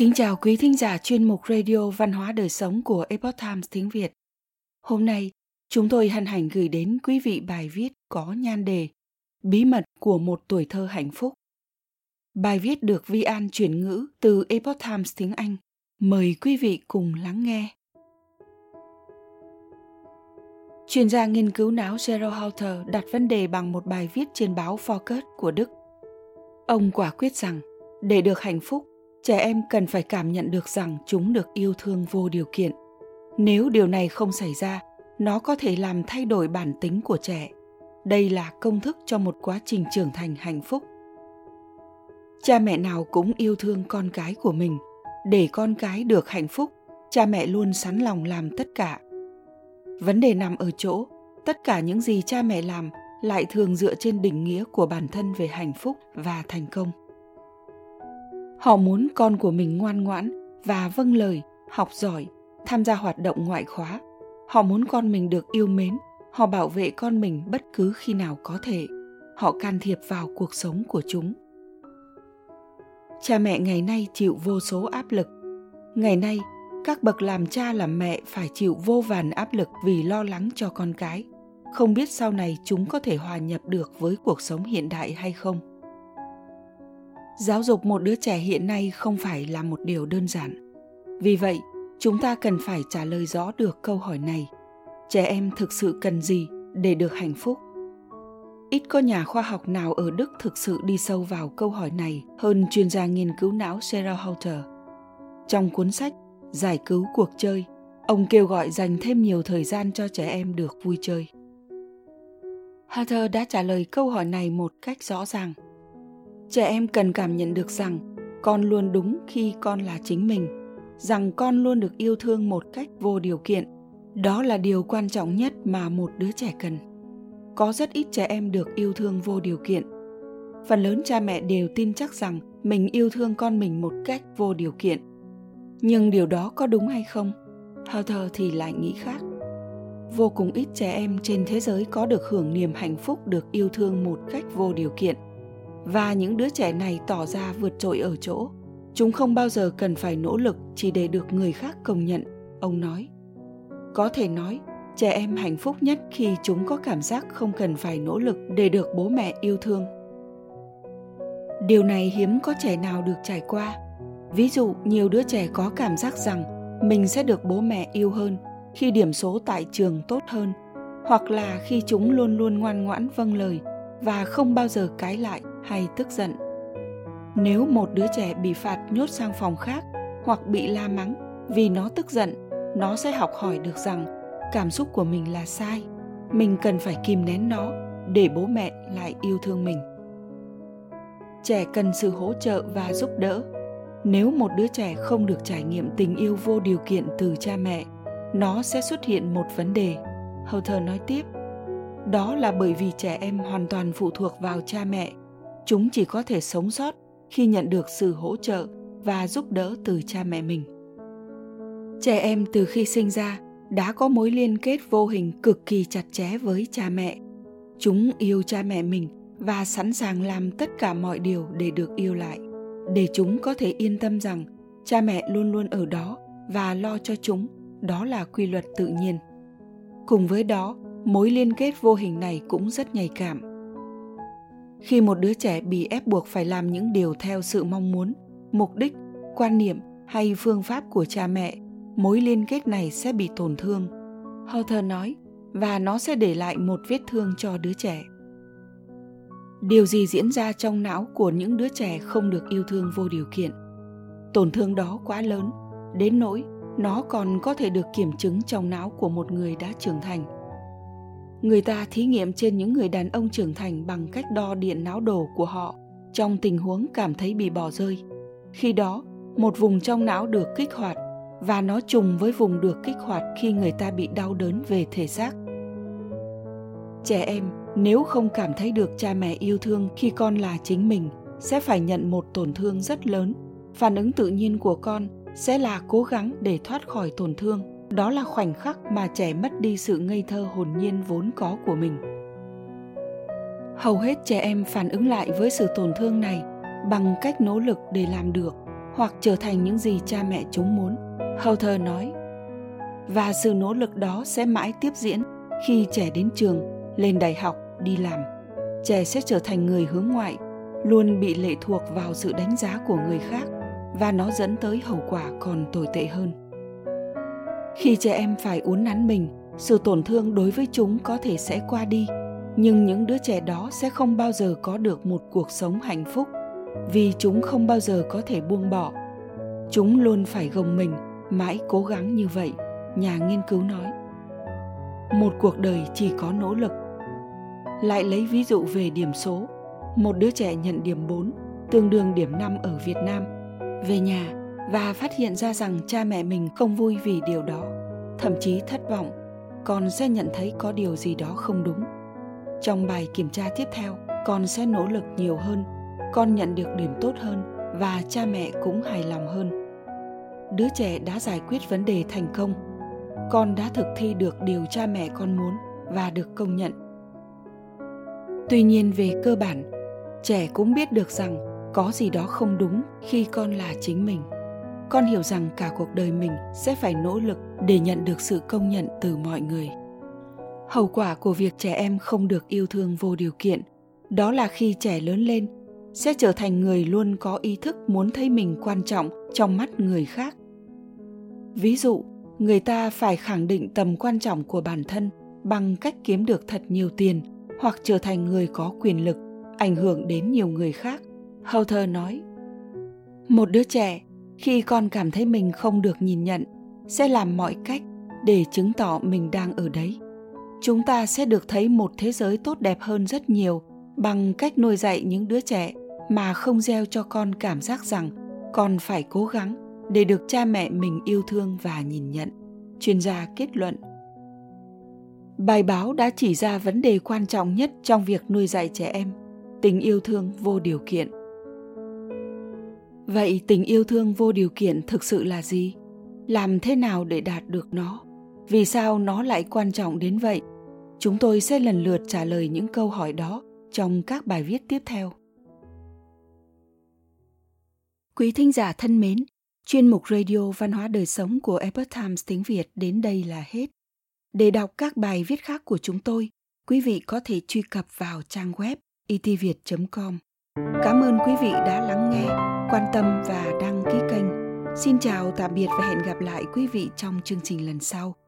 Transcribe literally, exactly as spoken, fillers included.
Kính chào quý thính giả chuyên mục Radio Văn hóa Đời Sống của Epoch Times tiếng Việt. Hôm nay, chúng tôi hân hạnh gửi đến quý vị bài viết có nhan đề Bí mật của một tuổi thơ hạnh phúc. Bài viết được Vi An chuyển ngữ từ Epoch Times tiếng Anh. Mời quý vị cùng lắng nghe. Chuyên gia nghiên cứu não Gerald Halter đặt vấn đề bằng một bài viết trên báo Focus của Đức. Ông quả quyết rằng, để được hạnh phúc, trẻ em cần phải cảm nhận được rằng chúng được yêu thương vô điều kiện. Nếu điều này không xảy ra, nó có thể làm thay đổi bản tính của trẻ. Đây là công thức cho một quá trình trưởng thành hạnh phúc. Cha mẹ nào cũng yêu thương con cái của mình. Để con cái được hạnh phúc, cha mẹ luôn sẵn lòng làm tất cả. Vấn đề nằm ở chỗ, tất cả những gì cha mẹ làm lại thường dựa trên định nghĩa của bản thân về hạnh phúc và thành công. Họ muốn con của mình ngoan ngoãn và vâng lời, học giỏi, tham gia hoạt động ngoại khóa. Họ muốn con mình được yêu mến, họ bảo vệ con mình bất cứ khi nào có thể. Họ can thiệp vào cuộc sống của chúng. Cha mẹ ngày nay chịu vô số áp lực. Ngày nay, các bậc làm cha làm mẹ phải chịu vô vàn áp lực vì lo lắng cho con cái. Không biết sau này chúng có thể hòa nhập được với cuộc sống hiện đại hay không. Giáo dục một đứa trẻ hiện nay không phải là một điều đơn giản. Vì vậy, chúng ta cần phải trả lời rõ được câu hỏi này. Trẻ em thực sự cần gì để được hạnh phúc? Ít có nhà khoa học nào ở Đức thực sự đi sâu vào câu hỏi này hơn chuyên gia nghiên cứu não Gerald Halter. Trong cuốn sách Giải cứu cuộc chơi, ông kêu gọi dành thêm nhiều thời gian cho trẻ em được vui chơi. Halter đã trả lời câu hỏi này một cách rõ ràng. Trẻ em cần cảm nhận được rằng con luôn đúng khi con là chính mình, rằng con luôn được yêu thương một cách vô điều kiện. Đó là điều quan trọng nhất mà một đứa trẻ cần. Có rất ít trẻ em được yêu thương vô điều kiện. Phần lớn cha mẹ đều tin chắc rằng mình yêu thương con mình một cách vô điều kiện. Nhưng điều đó có đúng hay không? Halter thì lại nghĩ khác. Vô cùng ít trẻ em trên thế giới có được hưởng niềm hạnh phúc được yêu thương một cách vô điều kiện. Và những đứa trẻ này tỏ ra vượt trội ở chỗ, chúng không bao giờ cần phải nỗ lực chỉ để được người khác công nhận, ông nói. Có thể nói, trẻ em hạnh phúc nhất khi chúng có cảm giác không cần phải nỗ lực để được bố mẹ yêu thương. Điều này hiếm có trẻ nào được trải qua. Ví dụ, nhiều đứa trẻ có cảm giác rằng mình sẽ được bố mẹ yêu hơn khi điểm số tại trường tốt hơn, hoặc là khi chúng luôn luôn ngoan ngoãn vâng lời và không bao giờ cãi lại hay tức giận. Nếu một đứa trẻ bị phạt nhốt sang phòng khác hoặc bị la mắng vì nó tức giận, nó sẽ học hỏi được rằng cảm xúc của mình là sai. Mình cần phải kìm nén nó để bố mẹ lại yêu thương mình. Trẻ cần sự hỗ trợ và giúp đỡ. Nếu một đứa trẻ không được trải nghiệm tình yêu vô điều kiện từ cha mẹ, nó sẽ xuất hiện một vấn đề. Halter nói tiếp, đó là bởi vì trẻ em hoàn toàn phụ thuộc vào cha mẹ. Chúng chỉ có thể sống sót khi nhận được sự hỗ trợ và giúp đỡ từ cha mẹ mình. Trẻ em từ khi sinh ra đã có mối liên kết vô hình cực kỳ chặt chẽ với cha mẹ. Chúng yêu cha mẹ mình và sẵn sàng làm tất cả mọi điều để được yêu lại, để chúng có thể yên tâm rằng cha mẹ luôn luôn ở đó và lo cho chúng. Đó là quy luật tự nhiên. Cùng với đó, mối liên kết vô hình này cũng rất nhạy cảm. Khi một đứa trẻ bị ép buộc phải làm những điều theo sự mong muốn, mục đích, quan niệm hay phương pháp của cha mẹ, mối liên kết này sẽ bị tổn thương, Halter nói, và nó sẽ để lại một vết thương cho đứa trẻ. Điều gì diễn ra trong não của những đứa trẻ không được yêu thương vô điều kiện? Tổn thương đó quá lớn, đến nỗi nó còn có thể được kiểm chứng trong não của một người đã trưởng thành. Người ta thí nghiệm trên những người đàn ông trưởng thành bằng cách đo điện não đồ của họ trong tình huống cảm thấy bị bỏ rơi. Khi đó, một vùng trong não được kích hoạt và nó trùng với vùng được kích hoạt khi người ta bị đau đớn về thể xác. Trẻ em nếu không cảm thấy được cha mẹ yêu thương khi con là chính mình sẽ phải nhận một tổn thương rất lớn. Phản ứng tự nhiên của con sẽ là cố gắng để thoát khỏi tổn thương. Đó là khoảnh khắc mà trẻ mất đi sự ngây thơ hồn nhiên vốn có của mình. Hầu hết trẻ em phản ứng lại với sự tổn thương này bằng cách nỗ lực để làm được, hoặc trở thành những gì cha mẹ chúng muốn. Hawthorne nói, và sự nỗ lực đó sẽ mãi tiếp diễn khi trẻ đến trường, lên đại học, đi làm. Trẻ sẽ trở thành người hướng ngoại, luôn bị lệ thuộc vào sự đánh giá của người khác, và nó dẫn tới hậu quả còn tồi tệ hơn. Khi trẻ em phải uốn nắn mình, sự tổn thương đối với chúng có thể sẽ qua đi, nhưng những đứa trẻ đó sẽ không bao giờ có được một cuộc sống hạnh phúc, vì chúng không bao giờ có thể buông bỏ. Chúng luôn phải gồng mình, mãi cố gắng như vậy, nhà nghiên cứu nói. Một cuộc đời chỉ có nỗ lực. Lại lấy ví dụ về điểm số, một đứa trẻ nhận điểm bốn, tương đương điểm năm ở Việt Nam, về nhà và phát hiện ra rằng cha mẹ mình không vui vì điều đó, thậm chí thất vọng, con sẽ nhận thấy có điều gì đó không đúng. Trong bài kiểm tra tiếp theo, con sẽ nỗ lực nhiều hơn, con nhận được điểm tốt hơn và cha mẹ cũng hài lòng hơn. Đứa trẻ đã giải quyết vấn đề thành công. Con đã thực thi được điều cha mẹ con muốn và được công nhận. Tuy nhiên về cơ bản, trẻ cũng biết được rằng có gì đó không đúng khi con là chính mình. Con hiểu rằng cả cuộc đời mình sẽ phải nỗ lực để nhận được sự công nhận từ mọi người. Hậu quả của việc trẻ em không được yêu thương vô điều kiện, đó là khi trẻ lớn lên, sẽ trở thành người luôn có ý thức muốn thấy mình quan trọng trong mắt người khác. Ví dụ, người ta phải khẳng định tầm quan trọng của bản thân bằng cách kiếm được thật nhiều tiền hoặc trở thành người có quyền lực, ảnh hưởng đến nhiều người khác. Hawthorne nói, một đứa trẻ, khi con cảm thấy mình không được nhìn nhận, sẽ làm mọi cách để chứng tỏ mình đang ở đấy. Chúng ta sẽ được thấy một thế giới tốt đẹp hơn rất nhiều bằng cách nuôi dạy những đứa trẻ mà không gieo cho con cảm giác rằng con phải cố gắng để được cha mẹ mình yêu thương và nhìn nhận. Chuyên gia kết luận. Bài báo đã chỉ ra vấn đề quan trọng nhất trong việc nuôi dạy trẻ em, tình yêu thương vô điều kiện. Vậy tình yêu thương vô điều kiện thực sự là gì? Làm thế nào để đạt được nó? Vì sao nó lại quan trọng đến vậy? Chúng tôi sẽ lần lượt trả lời những câu hỏi đó trong các bài viết tiếp theo. Quý thính giả thân mến, chuyên mục Radio Văn hóa Đời Sống của Epoch Times tiếng Việt đến đây là hết. Để đọc các bài viết khác của chúng tôi, quý vị có thể truy cập vào trang web e t viet chấm com. Cảm ơn quý vị đã lắng nghe, quan tâm và đăng ký kênh. Xin chào, tạm biệt và hẹn gặp lại quý vị trong chương trình lần sau.